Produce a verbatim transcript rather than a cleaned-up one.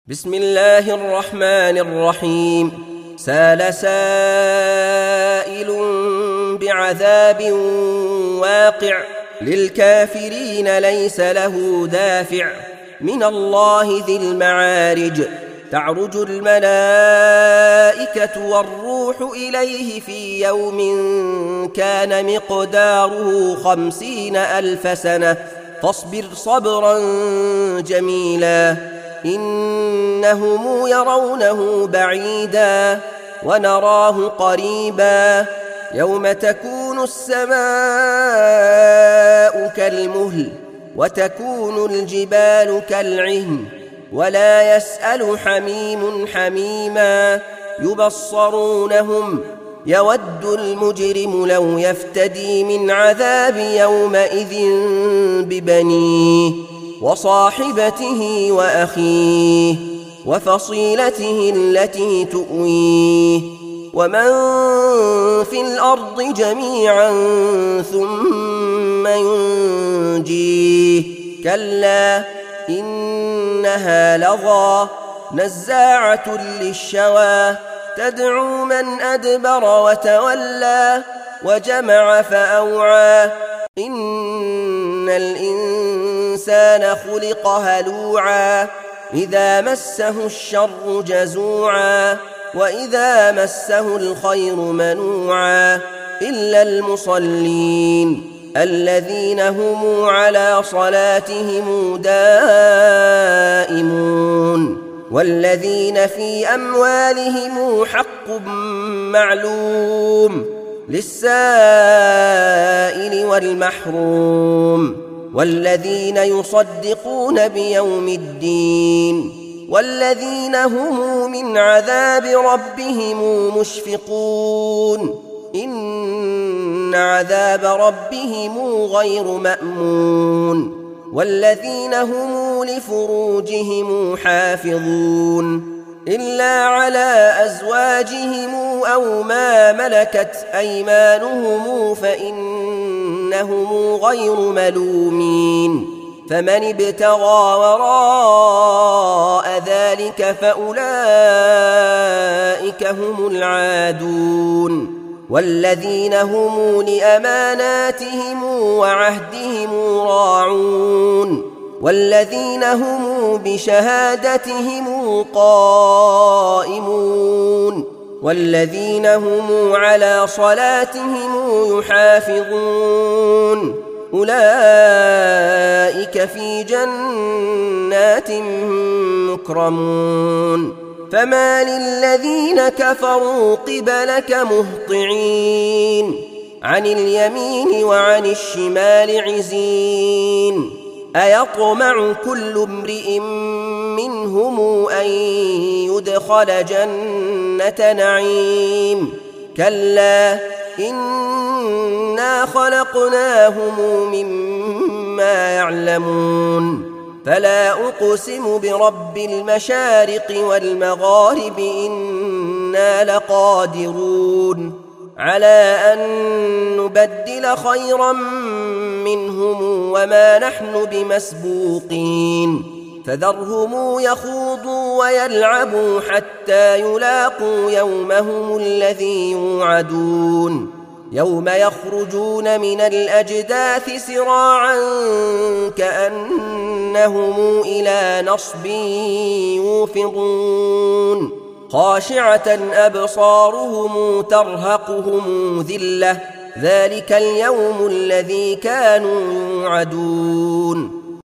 بسم الله الرحمن الرحيم. سال سائل بعذاب واقع للكافرين ليس له دافع من الله ذي المعارج. تعرج الملائكة والروح إليه في يوم كان مقداره خمسين ألف سنة فاصبر صبرا جميلا إنهم يرونه بعيدا ونراه قريبا يوم تكون السماء كالمهل وتكون الجبال كالعهن ولا يسأل حميم حميما يبصرونهم يود المجرم لو يفتدي من عذاب يومئذ ببنيه وصاحبته وأخيه وفصيلته التي تؤويه ومن في الأرض جميعا ثم ينجيه كلا إنها لظى نزاعة للشوى تدعو من أدبر وتولى وجمع فأوعى إن الإنسان خلق هلوعا إذا مسه الشر جزوعا وإذا مسه الخير منوعا إلا المصلين الذين هم على صلاتهم دائمون والذين في أموالهم حق معلوم للسائل والمحروم والذين يصدقون بيوم الدين والذين هم من عذاب ربهم مشفقون إن عذاب ربهم غير مأمون والذين هم لفروجهم حافظون إلا على أزواجهم أو ما ملكت أيمانهم فإنهم غير ملومين فمن ابتغى وراء ذلك فأولئك هم العادون والذين هم لأماناتهم وعهدهم راعون والذين هم بشهادتهم قائمون والذين هم على صلاتهم يحافظون أولئك في جنات مكرمون فما للذين كفروا قبلك مهطعين عن اليمين وعن الشمال عزين أيطمع كل امرئ منهم أن يدخل جنة نعيم كلا إنا خلقناهم مما يعلمون فلا أقسم برب المشارق والمغارب إنا لقادرون على أن نبدل خيرا منهم وما نحن بمسبوقين فذرهم يخوضوا ويلعبوا حتى يلاقوا يومهم الذي يوعدون يوم يخرجون من الأجداث سراعا كأنهم إلى نصب يوفضون خاشعة أبصارهم ترهقهم ذلة ذلك اليوم الذي كانوا يوعدون